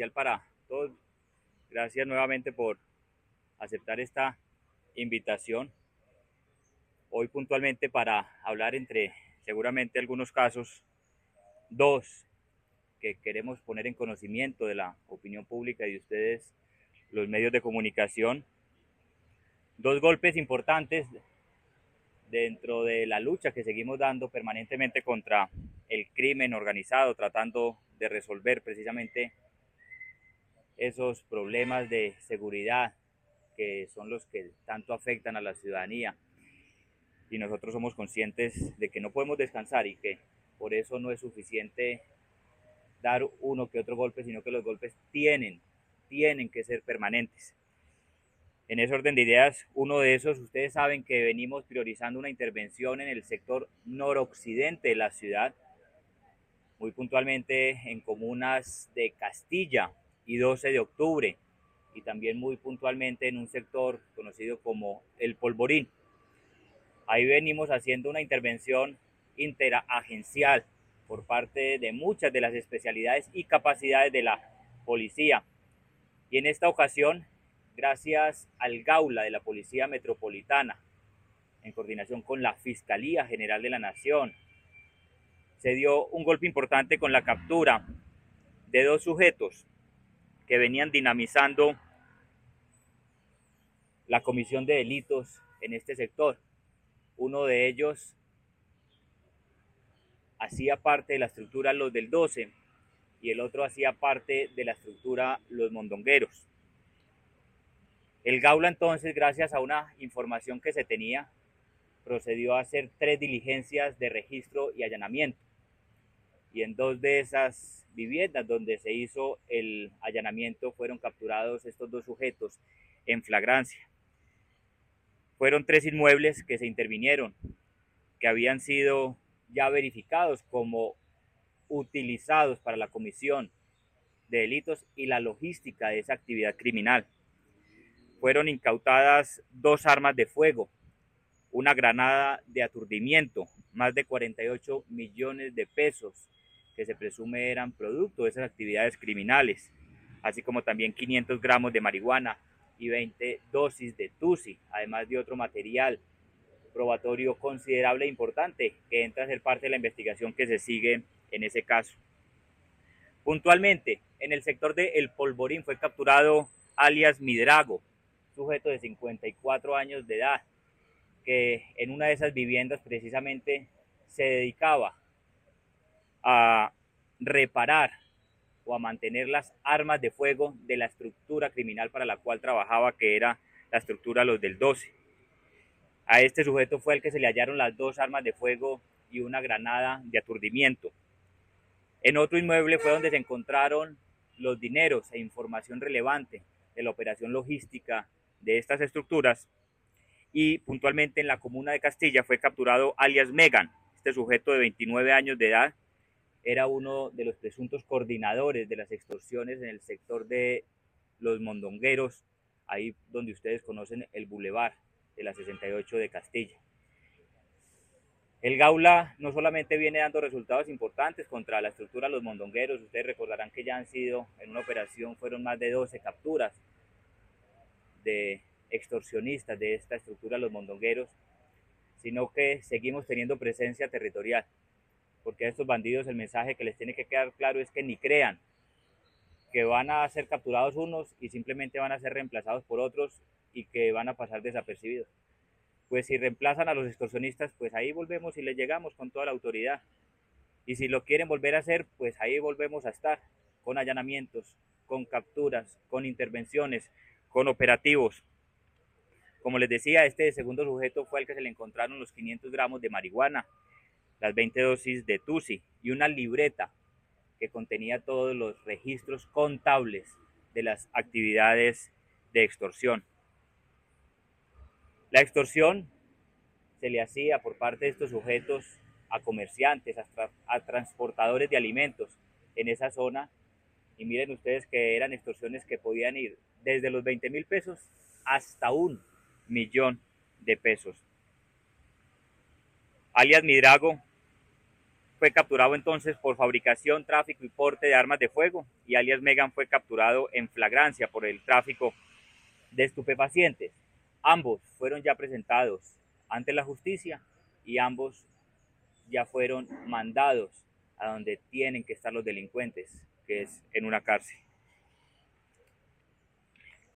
especial para todos. Gracias nuevamente por aceptar esta invitación. Hoy puntualmente para hablar entre seguramente algunos casos, dos que queremos poner en conocimiento de la opinión pública y de ustedes, los medios de comunicación. Dos golpes importantes dentro de la lucha que seguimos dando permanentemente contra el crimen organizado, tratando de resolver precisamente esos problemas de seguridad que son los que tanto afectan a la ciudadanía. Y nosotros somos conscientes de que no podemos descansar y que por eso no es suficiente dar uno que otro golpe, sino que los golpes tienen que ser permanentes. En ese orden de ideas, uno de esos, ustedes saben que venimos priorizando una intervención en el sector noroccidente de la ciudad, muy puntualmente en comunas de Castilla y 12 de octubre, y también muy puntualmente en un sector conocido como El Polvorín. Ahí venimos haciendo una intervención interagencial por parte de muchas de las especialidades y capacidades de la policía. Y en esta ocasión, gracias al Gaula de la Policía Metropolitana, en coordinación con la Fiscalía General de la Nación, se dio un golpe importante con la captura de dos sujetos que venían dinamizando la comisión de delitos en este sector. Uno de ellos hacía parte de la estructura Los del 12 y el otro hacía parte de la estructura Los Mondongueros. El Gaula entonces, gracias a una información que se tenía, procedió a hacer 3 diligencias de registro y allanamiento. Y en 2 de esas viviendas donde se hizo el allanamiento fueron capturados estos 2 sujetos en flagrancia. Fueron 3 inmuebles que se intervinieron, que habían sido ya verificados como utilizados para la comisión de delitos y la logística de esa actividad criminal. Fueron incautadas 2 armas de fuego, una granada de aturdimiento, más de 48 millones de pesos que se presume eran producto de esas actividades criminales, así como también 500 gramos de marihuana y 20 dosis de tusi, además de otro material probatorio considerable e importante que entra a ser parte de la investigación que se sigue en ese caso. Puntualmente, en el sector de El Polvorín fue capturado alias Midrago, sujeto de 54 años de edad, que en una de esas viviendas precisamente se dedicaba a reparar o a mantener las armas de fuego de la estructura criminal para la cual trabajaba, que era la estructura Los del 12. A este sujeto fue el que se le hallaron las 2 armas de fuego y una granada de aturdimiento. En otro inmueble fue donde se encontraron los dineros e información relevante de la operación logística de estas estructuras, y puntualmente en la comuna de Castilla fue capturado alias Megan. Este sujeto de 29 años de edad era uno de los presuntos coordinadores de las extorsiones en el sector de Los Mondongueros, ahí donde ustedes conocen el Boulevard de la 68 de Castilla. El Gaula no solamente viene dando resultados importantes contra la estructura Los Mondongueros, ustedes recordarán que ya han sido, en una operación fueron más de 12 capturas de extorsionistas de esta estructura Los Mondongueros, sino que seguimos teniendo presencia territorial, porque a estos bandidos el mensaje que les tiene que quedar claro es que ni crean que van a ser capturados unos y simplemente van a ser reemplazados por otros y que van a pasar desapercibidos. Pues si reemplazan a los extorsionistas, pues ahí volvemos y les llegamos con toda la autoridad. Y si lo quieren volver a hacer, pues ahí volvemos a estar, con allanamientos, con capturas, con intervenciones, con operativos. Como les decía, este segundo sujeto fue el que se le encontraron los 500 gramos de marihuana, las 20 dosis de tusi y una libreta que contenía todos los registros contables de las actividades de extorsión. La extorsión se le hacía por parte de estos sujetos a comerciantes, a transportadores de alimentos en esa zona, y miren ustedes que eran extorsiones que podían ir desde los 20,000 pesos hasta 1,000,000 de pesos. Alias Midrago fue capturado entonces por fabricación, tráfico y porte de armas de fuego, y alias Megan fue capturado en flagrancia por el tráfico de estupefacientes. Ambos fueron ya presentados ante la justicia y ambos ya fueron mandados a donde tienen que estar los delincuentes, que es en una cárcel.